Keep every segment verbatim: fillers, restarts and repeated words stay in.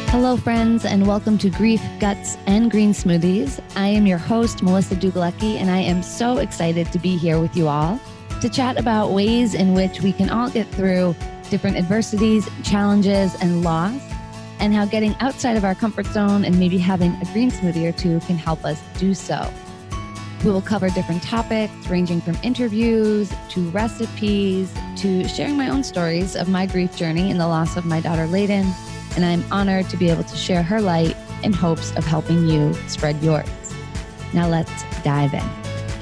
Hello, friends, and welcome to Grief, Guts, and Green Smoothies. I am your host, Melissa Dugalecki, and I am so excited to be here with you all to chat about ways in which we can all get through different adversities, challenges, and loss, and how getting outside of our comfort zone and maybe having a green smoothie or two can help us do so. We will cover different topics ranging from interviews to recipes to sharing my own stories of my grief journey and the loss of my daughter, Layden. And I'm honored to be able to share her light in hopes of helping you spread yours. Now let's dive in.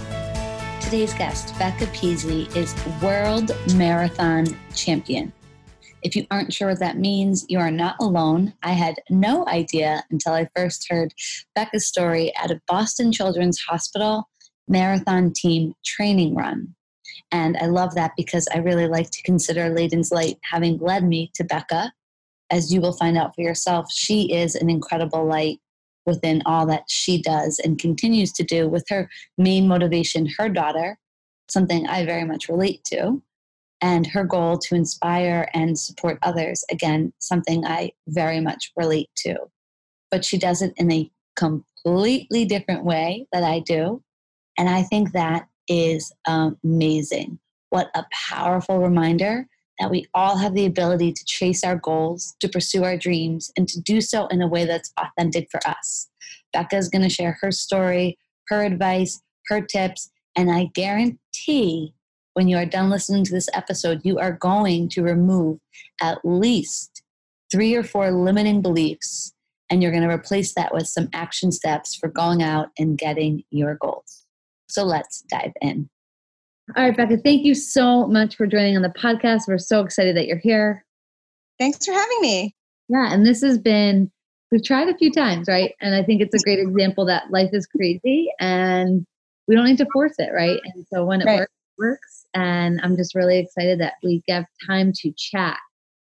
Today's guest, Becca Peasy, is World Marathon Champion. If you aren't sure what that means, you are not alone. I had no idea until I first heard Becca's story at a Boston Children's Hospital marathon team training run. And I love that because I really like to consider Layden's light having led me to Becca. As you will find out for yourself, she is an incredible light within all that she does and continues to do with her main motivation, her daughter, something I very much relate to, and her goal to inspire and support others, again, something I very much relate to. But she does it in a completely different way that I do, and I think that is amazing. What a powerful reminder that we all have the ability to chase our goals, to pursue our dreams, and to do so in a way that's authentic for us. Becca is going to share her story, her advice, her tips, and I guarantee when you are done listening to this episode, you are going to remove at least three or four limiting beliefs, and you're going to replace that with some action steps for going out and getting your goals. So let's dive in. All right, Becca, thank you so much for joining on the podcast. We're so excited that you're here. Thanks for having me. Yeah, and this has been, we've tried a few times, right? And I think it's a great example that life is crazy and we don't need to force it, right? And so when it right. works, it works. And I'm just really excited that we get time to chat.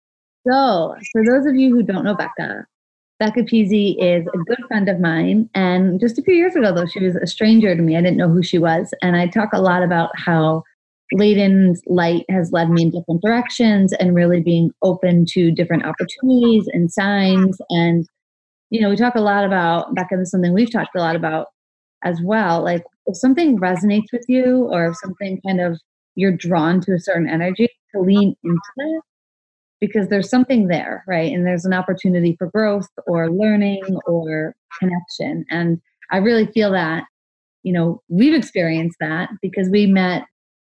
So for those of you who don't know Becca, Becca Peasy is a good friend of mine. And just a few years ago, though, she was a stranger to me. I didn't know who she was. And I talk a lot about how Layden's light has led me in different directions and really being open to different opportunities and signs. And, you know, we talk a lot about, Becca, this is something we've talked a lot about as well. Like if something resonates with you or if something kind of, you're drawn to a certain energy, to lean into it. Because there's something there, right? And there's an opportunity for growth or learning or connection. And I really feel that, you know, we've experienced that because we met,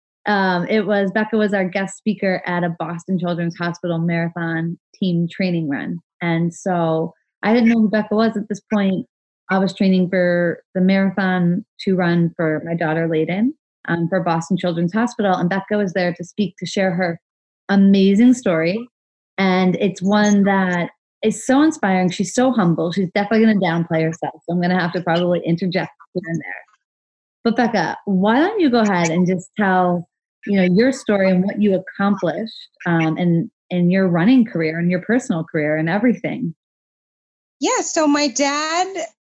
um, it was, Becca was our guest speaker at a Boston Children's Hospital marathon team training run. And so I didn't know who Becca was at this point. I was training for the marathon to run for my daughter, Layden, um, for Boston Children's Hospital. And Becca was there to speak, to share her amazing story. And it's one that is so inspiring. She's so humble. She's definitely going to downplay herself. So I'm going to have to probably interject here and there. But Becca, why don't you go ahead and just tell, you know, your story and what you accomplished um, in, in your running career and your personal career and everything. Yeah. So my dad,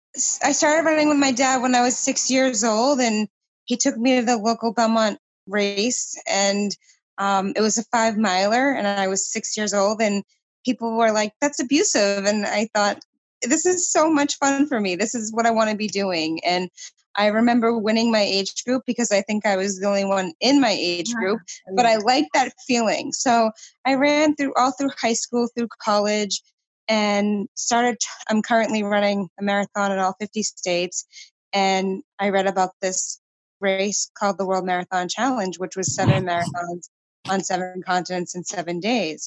I started running with my dad when I was six years old, and he took me to the local Belmont race, and Um, it was a five miler and I was six years old and people were like, that's abusive. And I thought, this is so much fun for me. This is what I want to be doing. And I remember winning my age group because I think I was the only one in my age group, but I liked that feeling. So I ran through all through high school, through college, and started, I'm currently running a marathon in all fifty states. And I read about this race called the World Marathon Challenge, which was seven marathons on seven continents in seven days.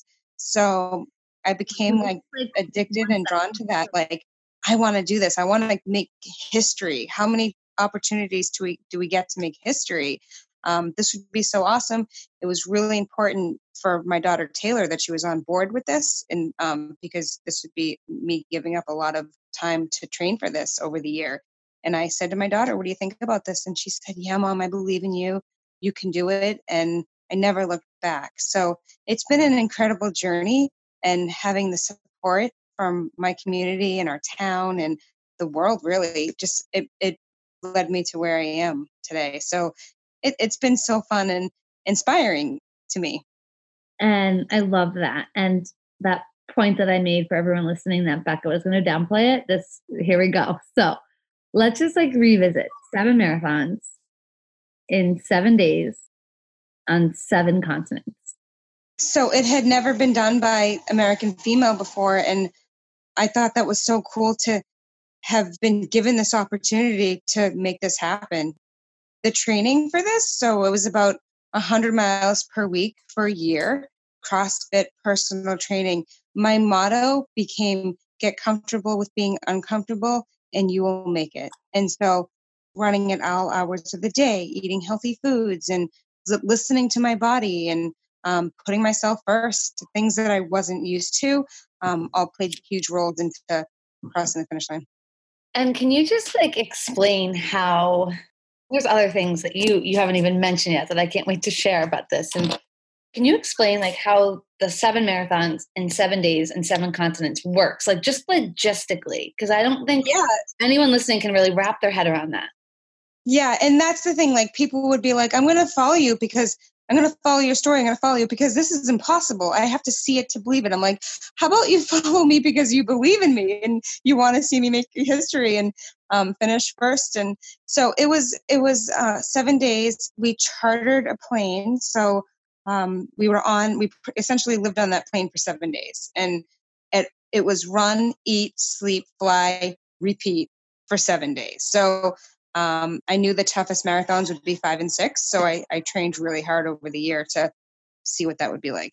So I became like addicted and drawn to that. Like, I want to do this. I want to like make history. How many opportunities do we do we get to make history? Um, this would be so awesome. It was really important for my daughter Taylor that she was on board with this, and um, because this would be me giving up a lot of time to train for this over the year. And I said to my daughter, "What do you think about this?" And she said, "Yeah, Mom, I believe in you. You can do it." And I never looked back. So it's been an incredible journey, and having the support from my community and our town and the world, really just it, it led me to where I am today. So it, it's been so fun and inspiring to me. And I love that. And that point that I made for everyone listening that Becca was going to downplay it. This, here we go. So let's just like revisit seven marathons in seven days on seven continents. So it had never been done by American female before. And I thought that was so cool to have been given this opportunity to make this happen. The training for this, so it was about one hundred miles per week for a year, CrossFit personal training. My motto became get comfortable with being uncomfortable and you will make it. And so running at all hours of the day, eating healthy foods and listening to my body and um, putting myself first, things that I wasn't used to, um, all played huge roles into crossing the finish line. And can you just like explain how there's other things that you you haven't even mentioned yet that I can't wait to share about this? And can you explain like how the seven marathons in seven days and seven continents works? Like just logistically, because I don't think yeah. anyone listening can really wrap their head around that. Yeah. And that's the thing. Like people would be like, I'm going to follow you because I'm going to follow your story. I'm going to follow you because this is impossible. I have to see it to believe it. I'm like, how about you follow me because you believe in me and you want to see me make history and um, finish first. And so it was, it was uh, seven days. We chartered a plane. So um, we were on, we essentially lived on that plane for seven days. And it, it was run, eat, sleep, fly, repeat for seven days. So Um, I knew the toughest marathons would be five and six. So I, I trained really hard over the year to see what that would be like.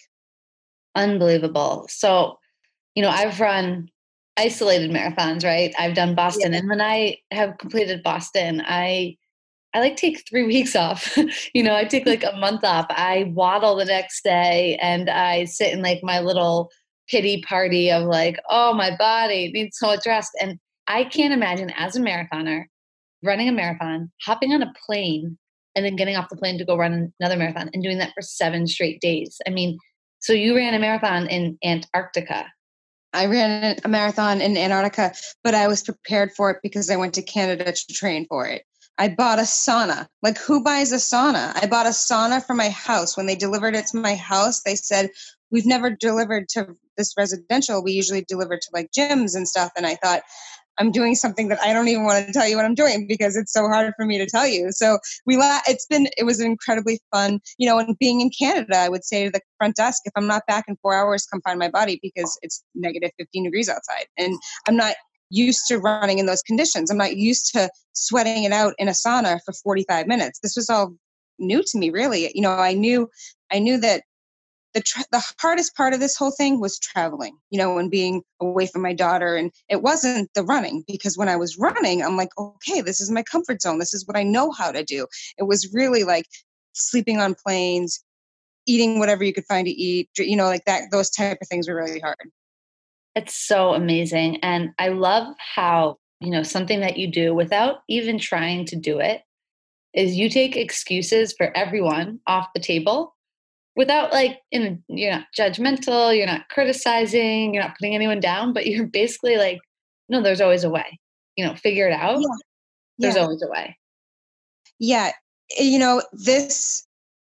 Unbelievable. So, you know, I've run isolated marathons, right? I've done Boston. Yeah. And when I have completed Boston, I, I like take three weeks off. you know, I take like a month off. I waddle the next day and I sit in like my little pity party of like, oh, my body needs so much rest. And I can't imagine as a marathoner, running a marathon, hopping on a plane, and then getting off the plane to go run another marathon and doing that for seven straight days. I mean, so you ran a marathon in Antarctica. I ran a marathon in Antarctica, but I was prepared for it because I went to Canada to train for it. I bought a sauna. Like, who buys a sauna? I bought a sauna for my house. When they delivered it to my house, they said, we've never delivered to this residential. We usually deliver to like gyms and stuff. And I thought, I'm doing something that I don't even want to tell you what I'm doing because it's so hard for me to tell you. So we, la- it's been, it was incredibly fun, you know, and being in Canada, I would say to the front desk, if I'm not back in four hours, come find my body because it's negative fifteen degrees outside. And I'm not used to running in those conditions. I'm not used to sweating it out in a sauna for forty-five minutes. This was all new to me, really. You know, I knew, I knew that The, tra- the hardest part of this whole thing was traveling, you know, and being away from my daughter. And it wasn't the running, because when I was running, I'm like, okay, this is my comfort zone. This is what I know how to do. It was really like sleeping on planes, eating whatever you could find to eat, you know, like that, those type of things were really hard. It's so amazing. And I love how, you know, something that you do without even trying to do it is you take excuses for everyone off the table. Without like, in, you're not judgmental, you're not criticizing, you're not putting anyone down, but you're basically like, no, there's always a way, you know, figure it out. Yeah. There's yeah. always a way. Yeah. You know, this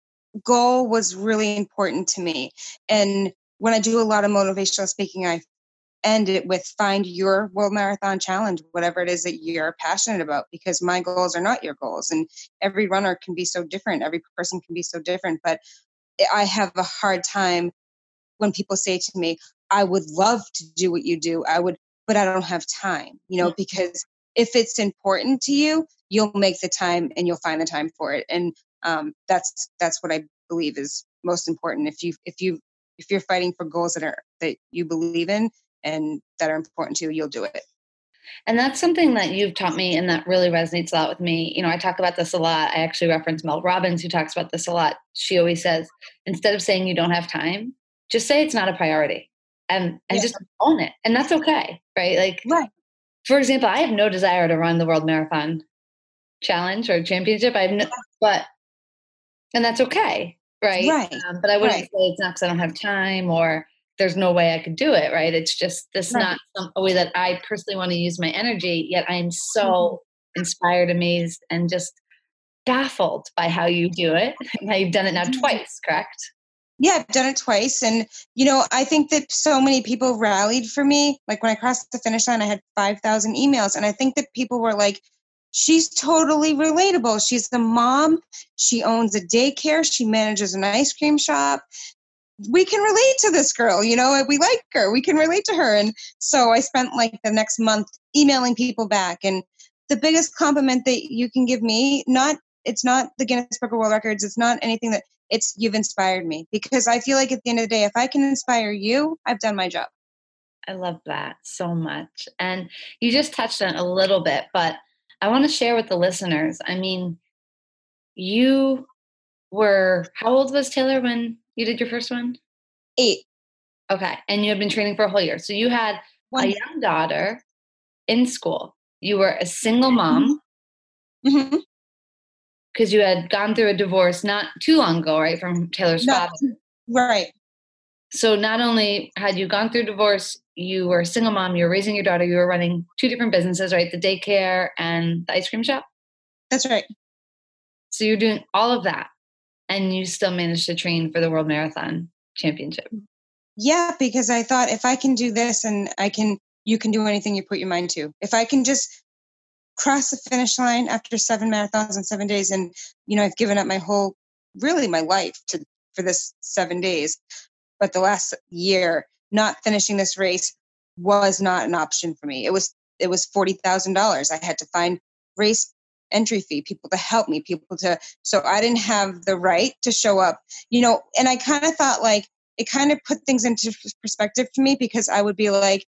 goal was really important to me. And when I do a lot of motivational speaking, I end it with find your world marathon challenge, whatever it is that you're passionate about, because my goals are not your goals. And every runner can be so different. Every person can be so different, but I have a hard time when people say to me, I would love to do what you do. I would, but I don't have time, you know, because if it's important to you, you'll make the time and you'll find the time for it. And um, that's, that's what I believe is most important. If you, if you, if you're fighting for goals that are, that you believe in and that are important to you, you'll do it. And that's something that you've taught me and that really resonates a lot with me. You know, I talk about this a lot. I actually reference Mel Robbins, who talks about this a lot. She always says, instead of saying you don't have time, just say it's not a priority and, and yeah. just own it. And that's okay, right? Like, right. For example, I have no desire to run the World Marathon Challenge or Championship. I have no, but, and that's okay, right? Right. Um, but I wouldn't right. say it's not because I don't have time or there's no way I could do it, right? It's just this right. not some, a way that I personally want to use my energy, yet I am so mm-hmm. inspired, amazed, and just baffled by how you do it, and how you've done it now twice, correct? Yeah, I've done it twice. And, you know, I think that so many people rallied for me. Like when I crossed the finish line, I had five thousand emails. And I think that people were like, she's totally relatable. She's the mom. She owns a daycare. She manages an ice cream shop. We can relate to this girl, you know, we like her. We can relate to her. And so I spent like the next month emailing people back. And the biggest compliment that you can give me, not, it's not the Guinness Book of World Records. It's not anything that it's, you've inspired me, because I feel like at the end of the day, if I can inspire you, I've done my job. I love that so much. And you just touched on it a little bit, but I want to share with the listeners. I mean, you were, how old was Taylor when you did your first one? Eight. Okay. And you had been training for a whole year. So you had one. A young daughter in school. You were a single mom. Mm-hmm. Because you had gone through a divorce not too long ago, right, from Taylor's not, father. Right. So not only had you gone through divorce, you were a single mom, you were raising your daughter, you were running two different businesses, right? The daycare and the ice cream shop? That's right. So you're doing all of that, and you still managed to train for the World Marathon Championship. Yeah, because I thought if I can do this, and I can, you can do anything you put your mind to. If I can just cross the finish line after seven marathons in seven days, and, you know, I've given up my whole, really my life to, for this seven days. But the last year, not finishing this race was not an option for me. It was, it was forty thousand dollars. I had to find race entry fee, people to help me, people to, so I didn't have the right to show up, you know, and I kind of thought like, it kind of put things into perspective for me, because I would be like,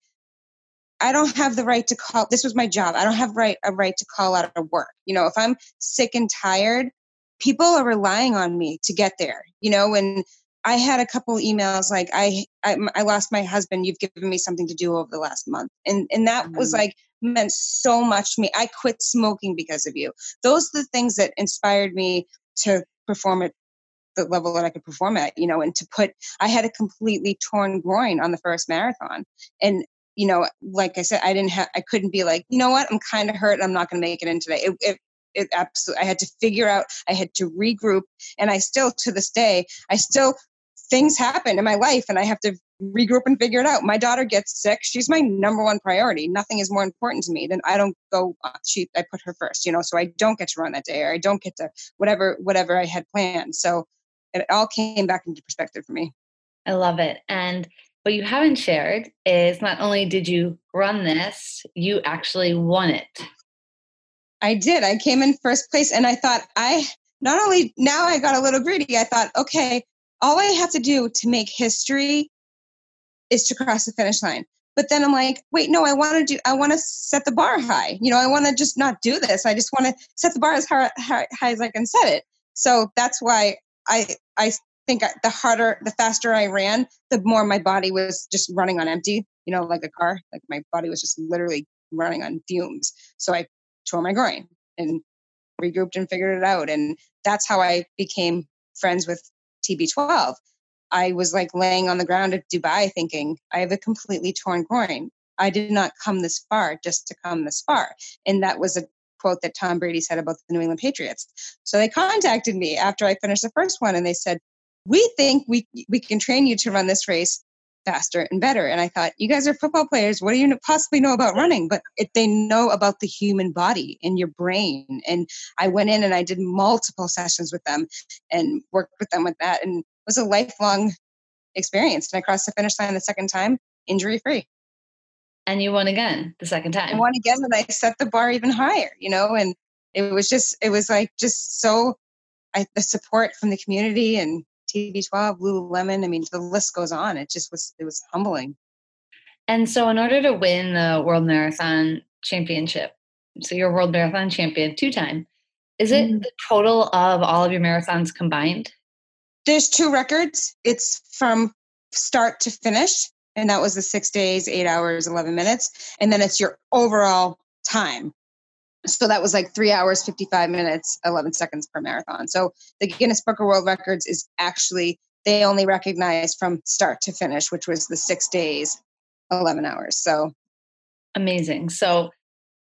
I don't have the right to call, this was my job. I don't have right a right to call out of work. You know, if I'm sick and tired, people are relying on me to get there, you know, and I had a couple emails like, I, I, I lost my husband. You've given me something to do over the last month. And, and that mm-hmm. was like, meant so much to me. I quit smoking because of you. Those are the things that inspired me to perform at the level that I could perform at, you know, and to put, I had a completely torn groin on the first marathon. And, you know, like I said, I didn't have, I couldn't be like, you know what, I'm kind of hurt. I'm not going to make it in today. It, it, it absolutely, I had to figure out, I had to regroup. And I still, to this day, I still, things happen in my life and I have to regroup and figure it out. My daughter gets sick. She's my number one priority. Nothing is more important to me than I don't go, she, I put her first, you know, so I don't get to run that day, or I don't get to whatever, whatever I had planned. So it all came back into perspective for me. I love it. And what you haven't shared is not only did you run this, you actually won it. I did. I came in first place, and I thought I, not only, now I got a little greedy. I thought, okay, all I have to do to make history is to cross the finish line. But then I'm like, wait, no, I want to do, I want to set the bar high. You know, I want to just not do this. I just want to set the bar as high, high, high as I can set it. So that's why I, I think I, the harder, the faster I ran, the more my body was just running on empty, you know, like a car, like my body was just literally running on fumes. So I tore my groin and regrouped and figured it out. And that's how I became friends with T B twelve. I was like laying on the ground at Dubai thinking, I have a completely torn groin. I did not come this far just to come this far. And that was a quote that Tom Brady said about the New England Patriots. So they contacted me after I finished the first one, and they said, we think we we can train you to run this race faster and better. And I thought, you guys are football players. What do you possibly know about running? But if they know about the human body and your brain. And I went in and I did multiple sessions with them and worked with them with that. And it was a lifelong experience. And I crossed the finish line the second time, injury free. And you won again the second time. I won again, and I set the bar even higher, you know, and it was just, it was like just so, I, the support from the community and T B twelve, Lululemon, I mean, the list goes on. It just was, it was humbling. And so in order to win the World Marathon Championship, so you're a World Marathon champion two-time, is it mm-hmm. the total of all of your marathons combined? There's two records. It's from start to finish, and that was the six days, eight hours, eleven minutes. And then it's your overall time. So that was like three hours, fifty-five minutes, eleven seconds per marathon. So the Guinness Book of World Records is actually, they only recognize from start to finish, which was the six days, eleven hours. So amazing. So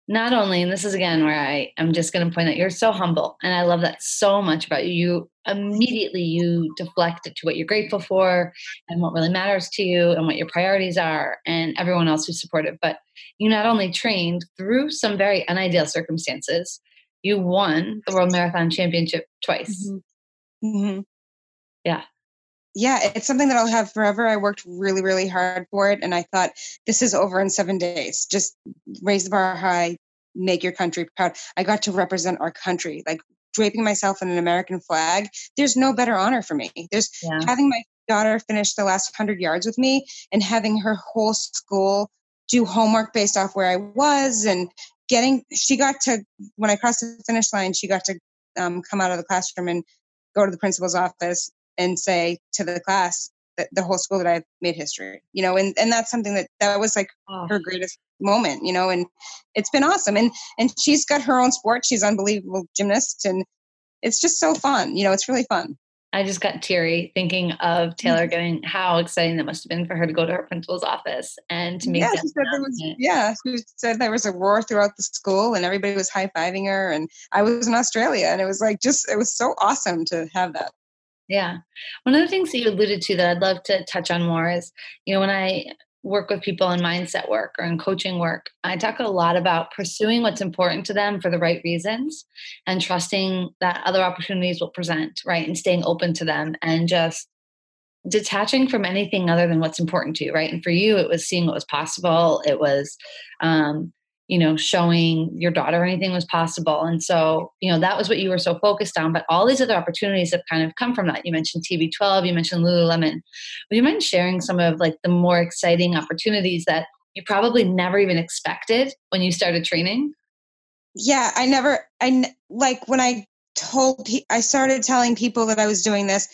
not only, and this is again where I am just going to point out, you're so humble. And I love that so much about you. You immediately, you deflect it to what you're grateful for and what really matters to you and what your priorities are and everyone else who's supportive. But you not only trained through some very unideal circumstances, you won the World Marathon Championship twice. Mm-hmm. Mm-hmm. Yeah. Yeah, it's something that I'll have forever. I worked really, really hard for it. And I thought, this is over in seven days. Just raise the bar high, make your country proud. I got to represent our country, like draping myself in an American flag. There's no better honor for me. There's Yeah. having my daughter finish the last hundred yards with me and having her whole school do homework based off where I was and getting, she got to, when I crossed the finish line, she got to um, come out of the classroom and go to the principal's office and say to the class that the whole school that I've made history, you know, and, and that's something that, that was like Oh. her greatest moment, you know, and it's been awesome. And, and she's got her own sport. She's an unbelievable gymnast and it's just so fun. You know, it's really fun. I just got teary thinking of Taylor getting, how exciting that must have been for her to go to her principal's office and to make yeah, that she said there was, yeah, she said there was a roar throughout the school and everybody was high-fiving her. And I was in Australia and it was like, just, it was so awesome to have that. Yeah. One of the things that you alluded to that I'd love to touch on more is, you know, when I work with people in mindset work or in coaching work, I talk a lot about pursuing what's important to them for the right reasons and trusting that other opportunities will present, right? And staying open to them and just detaching from anything other than what's important to you, right? And for you, it was seeing what was possible. It was, um, you know, showing your daughter anything was possible. And so, you know, that was what you were so focused on, but all these other opportunities have kind of come from that. You mentioned T B twelve, you mentioned Lululemon. Would you mind sharing some of like the more exciting opportunities that you probably never even expected when you started training? Yeah, I never, I like when I told, I started telling people that I was doing this,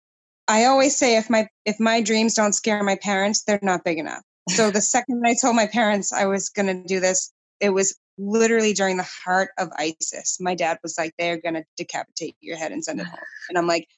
I always say if my, if my dreams don't scare my parents, they're not big enough. So the second I told my parents I was going to do this, it was literally during the heart of ISIS. My dad was like, they're going to decapitate your head and send it home. And I'm like,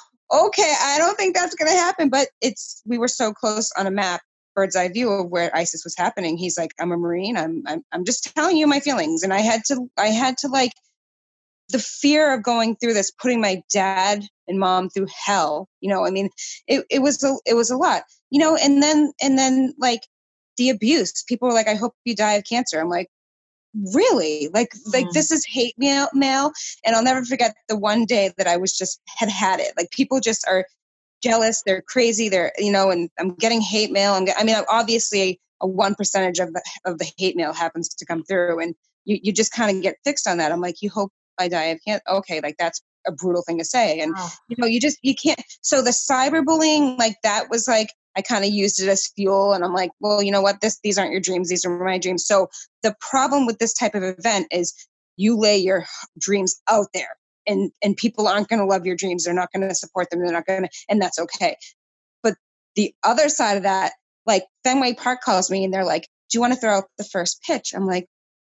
okay, I don't think that's going to happen. But it's, we were so close on a map, bird's eye view of where ISIS was happening. He's like, I'm a Marine. I'm, I'm, I'm just telling you my feelings. And I had to, I had to like, the fear of going through this, putting my dad and mom through hell, you know, I mean, it, it was, a, it was a lot, you know, and then, and then like the abuse, people were like, I hope you die of cancer. I'm like, really? Like, mm-hmm. like this is hate mail, mail. And I'll never forget the one day that I was just had had it. Like people just are jealous. They're crazy. They're, you know, and I'm getting hate mail. I'm, I mean, obviously a one percentage of the, of the hate mail happens to come through and you, you just kind of get fixed on that. I'm like, you hope I die of cancer. Okay. Like that's a brutal thing to say. And, oh. you know, you just, you can't. So the cyberbullying, like that was like, I kind of used it as fuel and I'm like, well, you know what, this, these aren't your dreams. These are my dreams. So the problem with this type of event is you lay your dreams out there and, and people aren't going to love your dreams. They're not going to support them. They're not going to, and that's okay. But the other side of that, like Fenway Park calls me and they're like, do you want to throw out the first pitch? I'm like,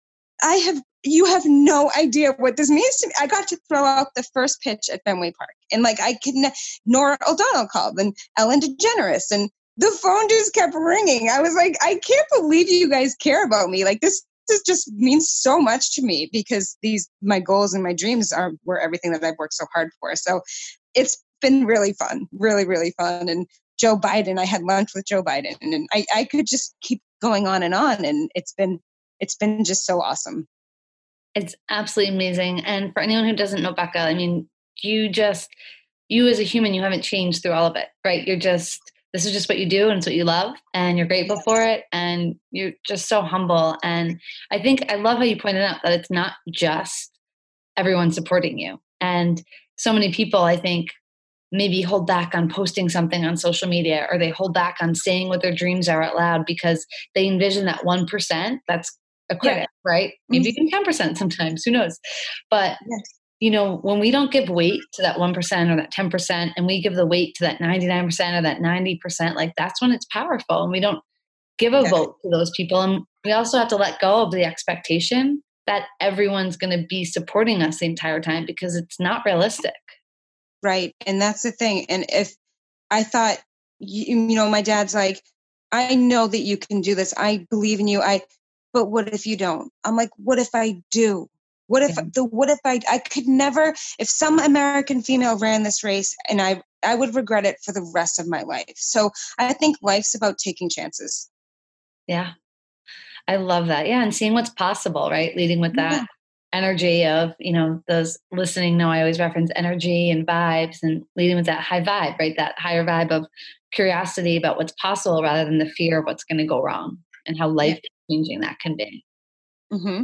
I have, you have no idea what this means to me. I got to throw out the first pitch at Fenway Park. And like, I can, Nora O'Donnell called and Ellen DeGeneres and the phone just kept ringing. I was like, I can't believe you guys care about me. Like this, this just means so much to me because these, my goals and my dreams are, were everything that I've worked so hard for. So it's been really fun, really, really fun. And Joe Biden, I had lunch with Joe Biden and I, I could just keep going on and on. And it's been, it's been just so awesome. It's absolutely amazing. And for anyone who doesn't know Becca, I mean, you just, you as a human, you haven't changed through all of it, right? You're just, this is just what you do and it's what you love and you're grateful for it. And you're just so humble. And I think I love how you pointed out that it's not just everyone supporting you. And so many people, I think, maybe hold back on posting something on social media or they hold back on saying what their dreams are out loud because they envision that one percent that's a critic, yeah. right? Maybe even ten percent sometimes, who knows? But, yes. you know, when we don't give weight to that one percent or that ten percent and we give the weight to that ninety-nine percent or that ninety percent, like that's when it's powerful and we don't give a yeah. vote to those people. And we also have to let go of the expectation that everyone's going to be supporting us the entire time because it's not realistic. Right. And that's the thing. And if I thought, you, you know, my dad's like, I know that you can do this. I believe in you. I, but what if you don't? I'm like, what if I do? What if Yeah. the what if I I could never, if some American female ran this race, and I I would regret it for the rest of my life. So I think life's about taking chances. Yeah. I love that. Yeah. And seeing what's possible, right? Leading with that Yeah. energy of, you know, those listening know I always reference energy and vibes, and leading with that high vibe, right? That higher vibe of curiosity about what's possible rather than the fear of what's going to go wrong and how Yeah. life changing that can be. Mm-hmm.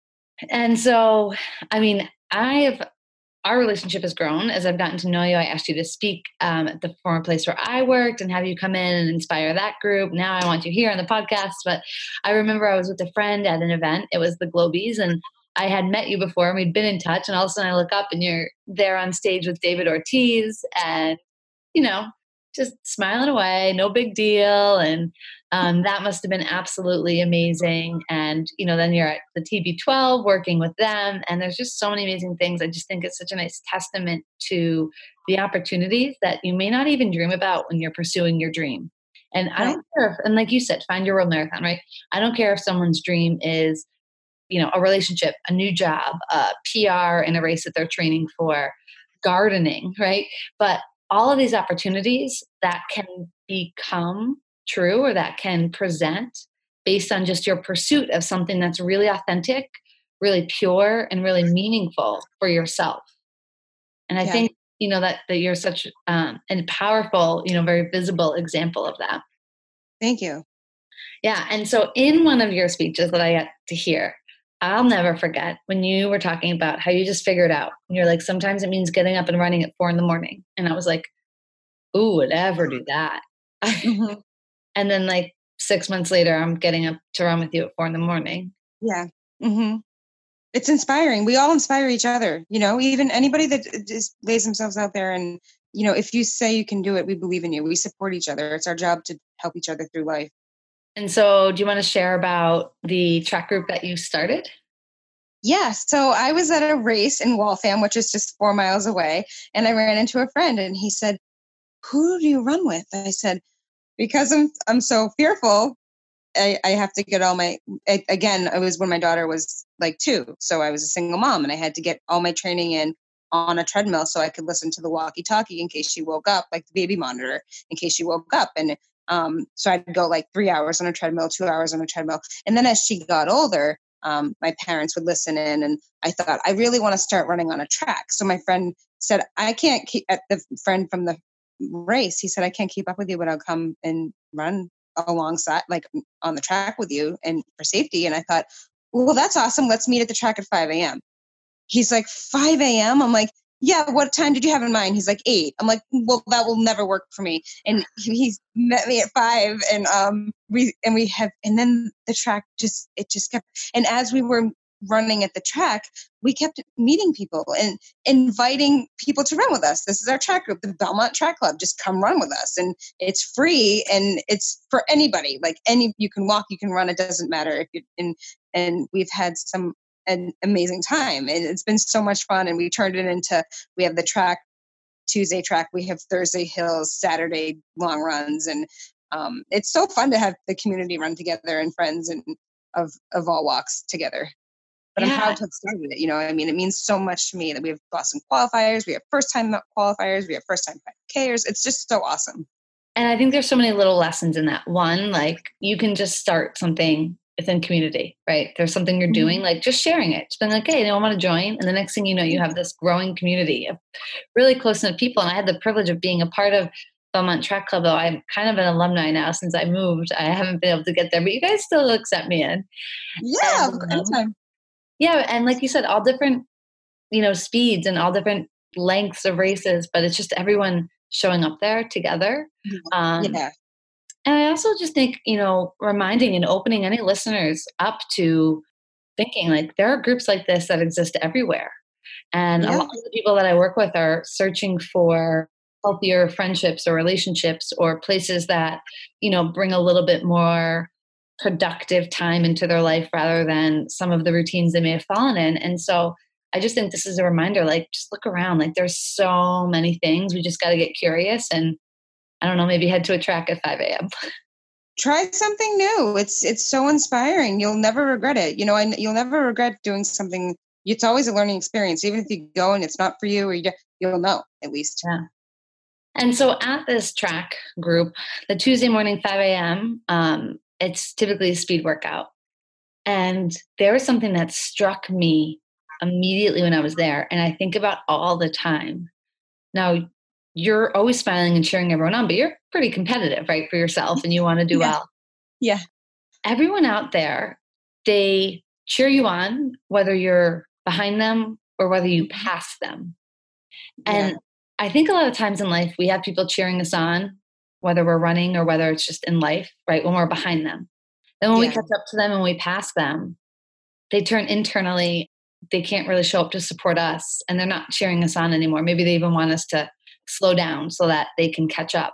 And so, I mean, I've, our relationship has grown as I've gotten to know you. I asked you to speak um, at the former place where I worked and have you come in and inspire that group. Now I want you here on the podcast. But I remember I was with a friend at an event. It was the Globies, and I had met you before and we'd been in touch. And all of a sudden I look up and you're there on stage with David Ortiz, and, you know, just smiling away, no big deal. And um, that must have been absolutely amazing. And, you know, then you're at the T B twelve working with them, and there's just so many amazing things. I just think it's such a nice testament to the opportunities that you may not even dream about when you're pursuing your dream. And I Right. don't care if, and like you said, find your world marathon, right? I don't care if someone's dream is, you know, a relationship, a new job, uh, P R in a race that they're training for, gardening, right? But all of these opportunities that can become true or that can present based on just your pursuit of something that's really authentic, really pure, and really meaningful for yourself. And I Yeah. think, you know, that, that you're such um, a powerful, you know, very visible example of that. Thank you. Yeah. And so in one of your speeches that I got to hear, I'll never forget when you were talking about how you just figured out. And you're like, sometimes it means getting up and running at four in the morning. And I was like, who would ever do that? Mm-hmm. And then like six months later, I'm getting up to run with you at four in the morning. Yeah. Mm-hmm. It's inspiring. We all inspire each other, you know, even anybody that just lays themselves out there. And, you know, if you say you can do it, we believe in you. We support each other. It's our job to help each other through life. And so do you want to share about the track group that you started? Yeah. So I was at a race in Waltham, which is just four miles away. And I ran into a friend and he said, who do you run with? I said, because I'm, I'm so fearful. I, I have to get all my, I, again, it was when my daughter was like two. So I was a single mom and I had to get all my training in on a treadmill so I could listen to the walkie talkie in case she woke up, like the baby monitor, in case she woke up. And um, so I'd go like three hours on a treadmill, two hours on a treadmill. And then as she got older, um, my parents would listen in, and I thought, I really want to start running on a track. So my friend said, I can't keep, at the friend from the race, he said, I can't keep up with you, but I'll come and run alongside, like on the track with you and for safety. And I thought, well, that's awesome. Let's meet at the track at five a.m. He's like, five a.m.? I'm like, yeah, what time did you have in mind? He's like, eight. I'm like, well, that will never work for me. And he, he's met me at five, and um, we and we have, and then the track just it just kept. And as we were running at the track, we kept meeting people and inviting people to run with us. This is our track group, the Belmont Track Club. Just come run with us, and it's free, and it's for anybody. Like any, you can walk, you can run. It doesn't matter if you. And and we've had some an amazing time, and it's been so much fun. And we turned it into, we have the track, Tuesday track, we have Thursday hills, Saturday long runs, and um, it's so fun to have the community run together and friends and of of all walks together. But I'm Yeah. proud to have started it. You know, I mean, it means so much to me that we have Boston qualifiers, we have first time qualifiers, we have first time five Kers. It's just so awesome. And I think there's so many little lessons in that. One, like you can just start something within community, right? There's something you're doing, like just sharing it. Just being like, hey, you know, I want to join. And the next thing you know, you have this growing community of really close-knit people. And I had the privilege of being a part of Belmont Track Club, though I'm kind of an alumni now since I moved. I haven't been able to get there, but you guys still accept me in. Yeah, And, um, anytime. yeah, and like you said, all different, you know, speeds and all different lengths of races, but it's just everyone showing up there together. Um, Yeah. And I also just think, you know, reminding and opening any listeners up to thinking like there are groups like this that exist everywhere. And a Yeah. lot of the people that I work with are searching for healthier friendships or relationships or places that, you know, bring a little bit more productive time into their life rather than some of the routines they may have fallen in. And so I just think this is a reminder, like, just look around. Like there's so many things. We just got to get curious and I don't know, maybe head to a track at five a.m. try something new. It's it's so inspiring. You'll never regret it. You know, and you'll never regret doing something. It's always a learning experience. Even if you go and it's not for you, or you, you'll know at least. Yeah. And so at this track group, the Tuesday morning five a.m., um, it's typically a speed workout. And there was something that struck me immediately when I was there, and I think about all the time. Now, you're always smiling and cheering everyone on, but you're pretty competitive, right, for yourself, and you want to do Yeah. well. Yeah. Everyone out there, they cheer you on, whether you're behind them or whether you pass them. And Yeah. I think a lot of times in life, we have people cheering us on, whether we're running or whether it's just in life, right, when we're behind them. Then when we Yeah. catch up to them and we pass them, they turn internally, they can't really show up to support us, and they're not cheering us on anymore. Maybe they even want us to slow down so that they can catch up.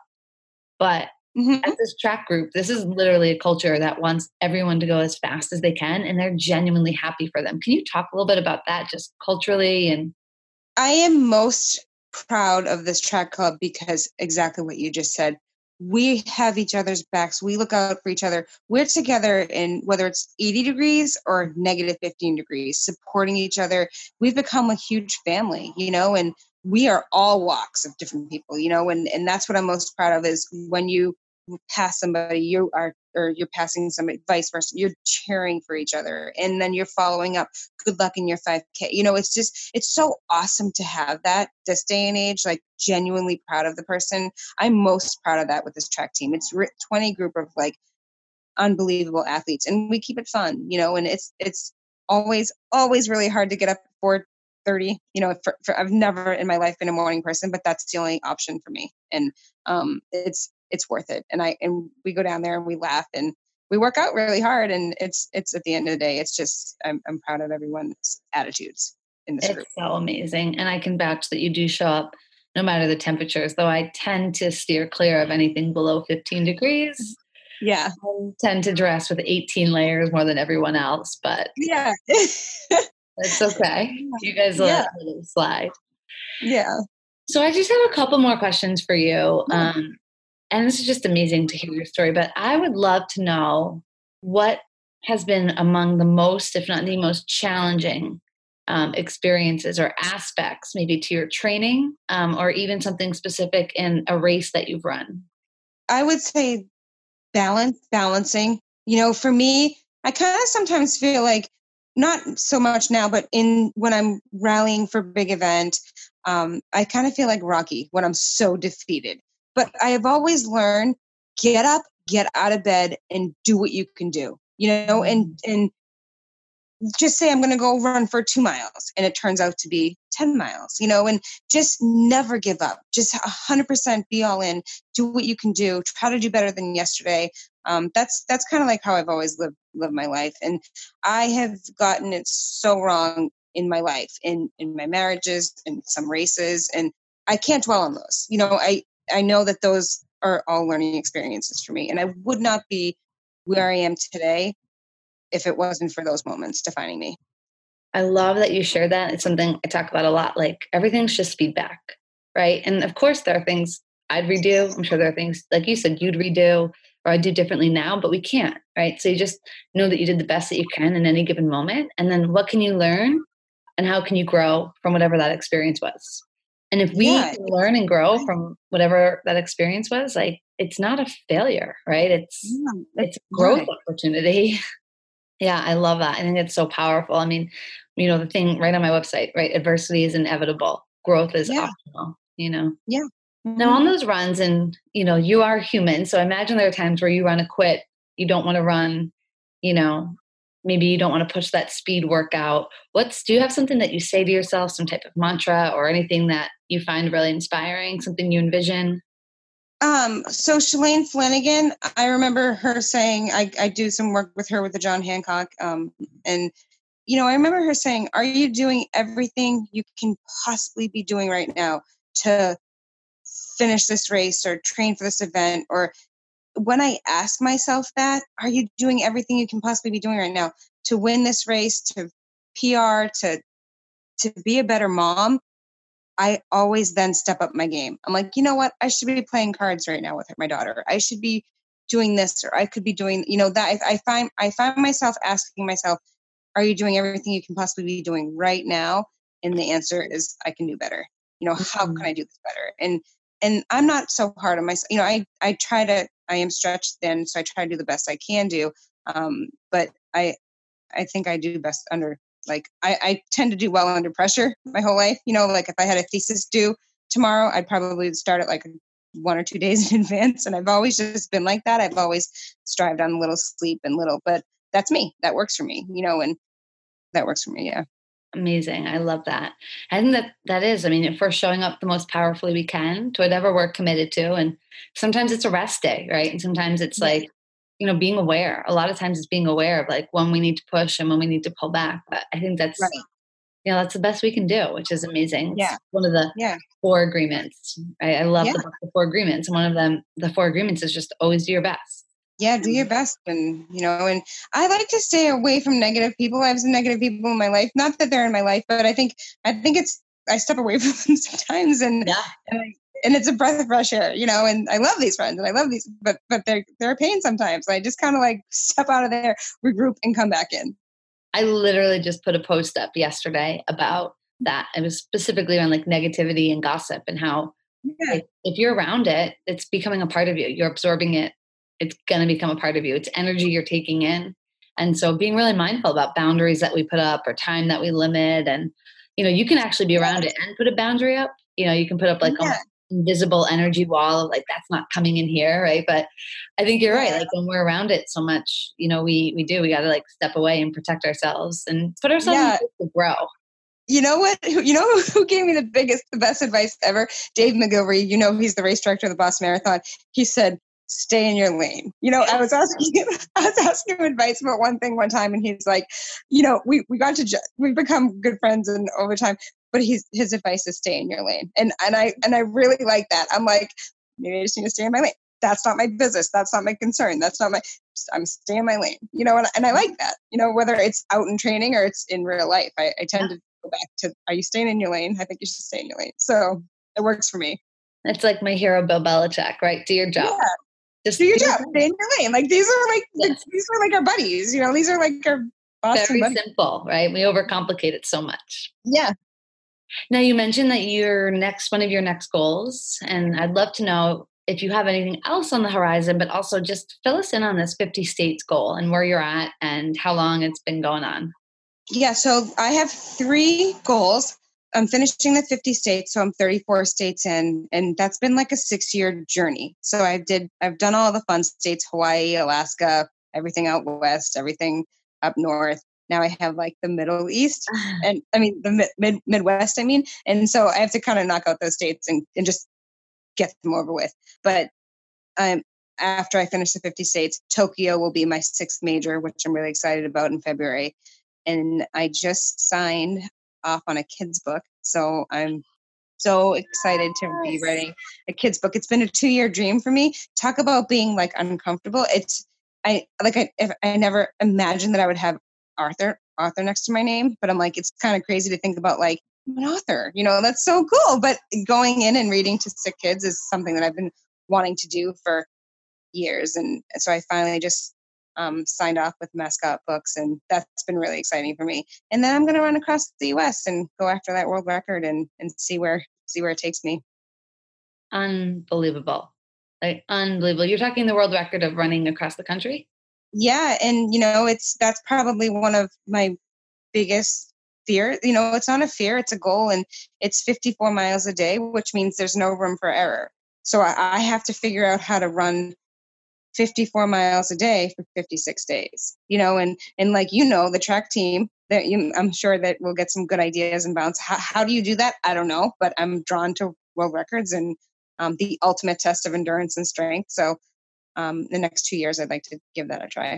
But Mm-hmm. at this track group, this is literally a culture that wants everyone to go as fast as they can, and they're genuinely happy for them. Can you talk a little bit about that, just culturally? And I am most proud of this track club because exactly what you just said. We have each other's backs. We look out for each other. We're together in whether it's eighty degrees or negative fifteen degrees, supporting each other. We've become a huge family, you know, and we are all walks of different people, you know, and, and that's what I'm most proud of is when you pass somebody, you are, or you're passing somebody, vice versa, you're cheering for each other. And then you're following up, good luck in your five K. You know, it's just, it's so awesome to have that this day and age, like genuinely proud of the person. I'm most proud of that with this track team. It's twenty group of like unbelievable athletes, and we keep it fun, you know, and it's, it's always, always really hard to get up at four thirty, you know, for, for, I've never in my life been a morning person, but that's the only option for me. And um, it's, it's worth it. And I, and we go down there and we laugh and we work out really hard. And it's, it's at the end of the day, it's just, I'm, I'm proud of everyone's attitudes in this it's group. so amazing. And I can vouch that you do show up no matter the temperatures, though I tend to steer clear of anything below fifteen degrees. Yeah. I tend to dress with eighteen layers more than everyone else, but yeah. it's okay. You guys will Yeah. let it slide. Yeah. So I just have a couple more questions for you. Yeah. Um, and this is just amazing to hear your story, but I would love to know what has been among the most, if not the most challenging um, experiences or aspects maybe to your training um, or even something specific in a race that you've run. I would say balance, balancing. You know, for me, I kind of sometimes feel like not so much now, but in when I'm rallying for a big event, um, I kind of feel like Rocky when I'm so defeated. But I have always learned get up, get out of bed, and do what you can do. You know, and and just say I'm going to go run for two miles and it turns out to be ten miles, you know, and just never give up. Just one hundred percent be all in. Do what you can do. Try to do better than yesterday. Um, that's that's kind of like how I've always lived lived my life, and I have gotten it so wrong in my life, in in my marriages, in some races, and I can't dwell on those. You know, I I know that those are all learning experiences for me, and I would not be where I am today if it wasn't for those moments defining me. I love that you shared that. It's something I talk about a lot. Like everything's just feedback, right? And of course, there are things I'd redo. I'm sure there are things, like you said, you'd redo or I'd do differently now, but we can't, right? So you just know that you did the best that you can in any given moment. And then what can you learn and how can you grow from whatever that experience was? And if we Yeah. can learn and grow from whatever that experience was, like it's not a failure, right? It's Yeah, it's a growth right. opportunity. Yeah, I love that. I think it's so powerful. I mean, you know, the thing right on my website, right? Adversity is inevitable. Growth is Yeah. optional, you know? Yeah. Now Mhm. on those runs and, you know, you are human. So imagine there are times where you run a quit, you don't want to run, you know, maybe you don't want to push that speed workout. What's, do you have something that you say to yourself, some type of mantra or anything that you find really inspiring, something you envision? Um, so Shalane Flanagan, I remember her saying, I, I do some work with her with the John Hancock. Um, and, you know, I remember her saying, are you doing everything you can possibly be doing right now to finish this race or train for this event? Or when I ask myself that, are you doing everything you can possibly be doing right now to win this race, to P R, to, to be a better mom? I always then step up my game. I'm like, you know what? I should be playing cards right now with my daughter. I should be doing this, or I could be doing, you know, that I, I find, I find myself asking myself, are you doing everything you can possibly be doing right now? And the answer is, I can do better. You know, how Mhm. can I do this better? And, and I'm not so hard on myself. You know, I, I try to, I am stretched thin, so I try to do the best I can do. Um, but I, I think I do best under, like, I, I tend to do well under pressure my whole life. You know, like if I had a thesis due tomorrow, I'd probably start it like one or two days in advance. And I've always just been like that. I've always strived on little sleep and little, but that's me. That works for me, you know, and that works for me. Yeah. Amazing. I love that. I think that that is, I mean, if we're showing up the most powerfully we can to whatever we're committed to, and sometimes it's a rest day, right? And sometimes it's Yeah. like, you know, being aware. A lot of times it's being aware of like when we need to push and when we need to pull back. But I think that's, Right. you know, that's the best we can do, which is amazing. It's Yeah. one of the Yeah. four agreements. I, I love Yeah. the book, The Four Agreements. And one of them, the four agreements is just always do your best. Yeah. Do your best. And, you know, and I like to stay away from negative people. I have some negative people in my life. Not that they're in my life, but I think, I think it's, I step away from them sometimes. And, Yeah. and I, and it's a breath of fresh air, you know, and I love these friends and I love these, but, but they're, they're a pain sometimes. I just kind of like step out of there, regroup and come back in. I literally just put a post up yesterday about that. It was specifically around like negativity and gossip and how Yeah. if, if you're around it, it's becoming a part of you. You're absorbing it. It's going to become a part of you. It's energy you're taking in. And so being really mindful about boundaries that we put up or time that we limit. And, you know, you can actually be around it and put a boundary up. You know, you can put up like Yeah. an invisible energy wall of like, that's not coming in here. Right. But I think you're right. Yeah. Like when we're around it so much, you know, we, we do, we got to like step away and protect ourselves and put ourselves in Yeah. place to grow. You know what? You know who gave me the biggest, the best advice ever? Dave McGilvery. You know, he's the race director of the Boston Marathon. He said, stay in your lane. You know, I was asking him, I was asking him advice about one thing one time, and he's like, you know, we, we got to, ju- we've become good friends and over time, but he's, his advice is stay in your lane. And, and I, and I really like that. I'm like, maybe I just need to stay in my lane. That's not my business. That's not my concern. That's not my, I'm staying in my lane, you know, and, and I like that, you know, whether it's out in training or it's in real life. I, I tend to go back to, are you staying in your lane? I think you should stay in your lane. So it works for me. It's like my hero, Bill Belichick, right? Do your job. Yeah. Just do your job. Stay in your lane. Like these are like, Yes. these are like our buddies, you know, these are like our Boston Very buddies. simple, right? We overcomplicate it so much. Yeah. Now you mentioned that your next, one of your next goals, and I'd love to know if you have anything else on the horizon, but also just fill us in on this fifty states goal and where you're at and how long it's been going on. Yeah. So I have three goals. I'm finishing the fifty states, so I'm thirty-four states in, and that's been like a six-year journey. So I did, I've done all the fun states: Hawaii, Alaska, everything out west, everything up north. Now I have like the Middle East, and I mean the mid, mid Midwest. I mean, and so I have to kind of knock out those states and, and just get them over with. But um, after I finish the fifty states, Tokyo will be my sixth major, which I'm really excited about in February. And I just signed off on a kid's book. So I'm so excited to be writing a kid's book. It's been a two year dream for me. Talk about being like uncomfortable. It's, I like, I, if, I never imagined that I would have Arthur, author next to my name, but I'm like, it's kind of crazy to think about like, I'm an author, you know, that's so cool. But going in and reading to sick kids is something that I've been wanting to do for years. And so I finally just um, signed off with Mascot Books, and that's been really exciting for me. And then I'm going to run across the U S and go after that world record and, and see where, see where it takes me. Unbelievable. Like unbelievable. You're talking the world record of running across the country? Yeah. And, you know, it's, that's probably one of my biggest fear. You know, it's not a fear, it's a goal. And it's fifty-four miles a day, which means there's no room for error. So I, I have to figure out how to run fifty-four miles a day for fifty-six days, you know, and, and like, you know, the track team that you, I'm sure that we'll get some good ideas and bounce. How, how do you do that? I don't know, but I'm drawn to world records and um, the ultimate test of endurance and strength. So um, the next two years, I'd like to give that a try.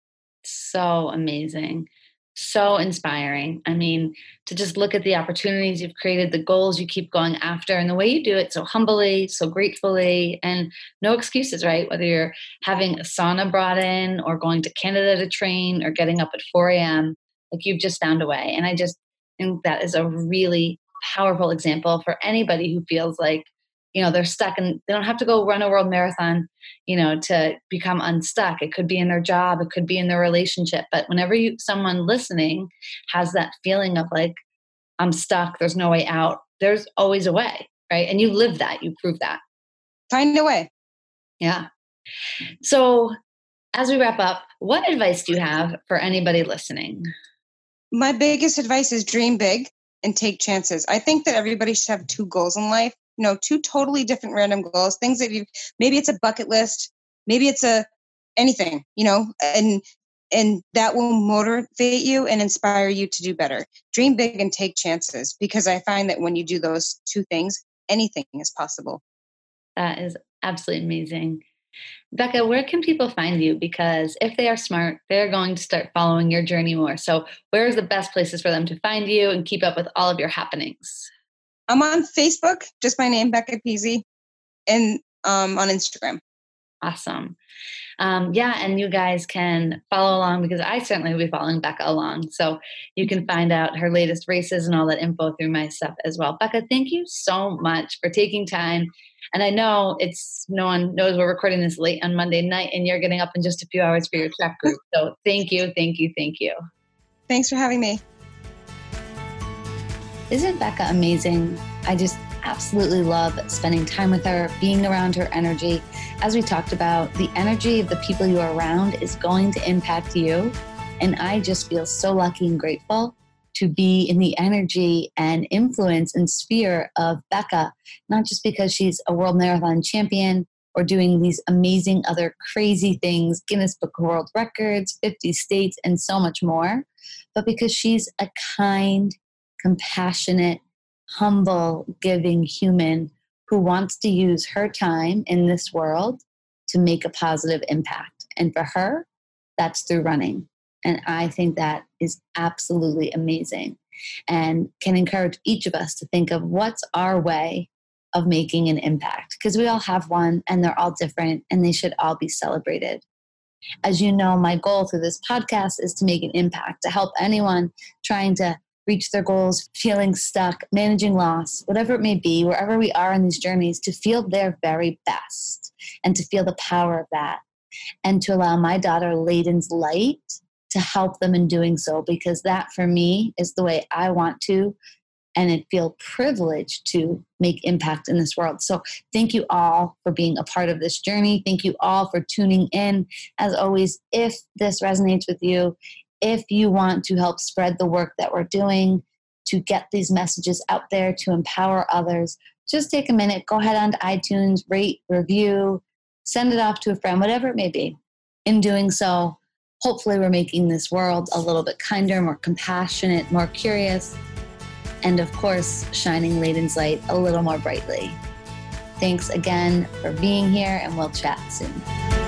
So amazing. So inspiring. I mean, to just look at the opportunities you've created, the goals you keep going after, and the way you do it so humbly, so gratefully, and no excuses, right? Whether you're having a sauna brought in or going to Canada to train or getting up at four a.m., like you've just found a way. And I just think that is a really powerful example for anybody who feels like, you know, they're stuck and they don't have to go run a world marathon, you know, to become unstuck. It could be in their job. It could be in their relationship. But whenever you, someone listening has that feeling of like, I'm stuck, there's no way out, there's always a way, right? And you live that, you prove that. Find a way. Yeah. So as we wrap up, what advice do you have for anybody listening? My biggest advice is dream big and take chances. I think that everybody should have two goals in life, you know, two totally different random goals, things that you, maybe it's a bucket list, maybe it's a anything, you know, and and that will motivate you and inspire you to do better. Dream big and take chances, because I find that when you do those two things, anything is possible. That is absolutely amazing. Becca, where can people find you? Because if they are smart, they're going to start following your journey more. So where's the best places for them to find you and keep up with all of your happenings? I'm on Facebook, just my name, Becca Peasy, and um, on Instagram. Awesome. Um, yeah, and you guys can follow along, because I certainly will be following Becca along. So you can find out her latest races and all that info through my stuff as well. Becca, thank you so much for taking time. And I know it's, no one knows we're recording this late on Monday night and you're getting up in just a few hours for your track group. So thank you, thank you, thank you. Thanks for having me. Isn't Becca amazing? I just absolutely love spending time with her, being around her energy. As we talked about, the energy of the people you are around is going to impact you. And I just feel so lucky and grateful to be in the energy and influence and sphere of Becca, not just because she's a world marathon champion or doing these amazing other crazy things, Guinness Book of World Records, fifty states, and so much more, but because she's a kind, compassionate, humble, giving human who wants to use her time in this world to make a positive impact. And for her, that's through running. And I think that is absolutely amazing and can encourage each of us to think of what's our way of making an impact, because we all have one and they're all different and they should all be celebrated. As you know, my goal through this podcast is to make an impact, to help anyone trying to reach their goals, feeling stuck, managing loss, whatever it may be, wherever we are in these journeys, to feel their very best and to feel the power of that, and to allow my daughter Layden's light to help them in doing so, because that for me is the way I want to and I feel privileged to make impact in this world. So thank you all for being a part of this journey. Thank you all for tuning in. As always, if this resonates with you, if you want to help spread the work that we're doing to get these messages out there to empower others, just take a minute, go ahead onto iTunes, rate, review, send it off to a friend, whatever it may be. In doing so, hopefully we're making this world a little bit kinder, more compassionate, more curious, and of course, shining Layden's light a little more brightly. Thanks again for being here, and we'll chat soon.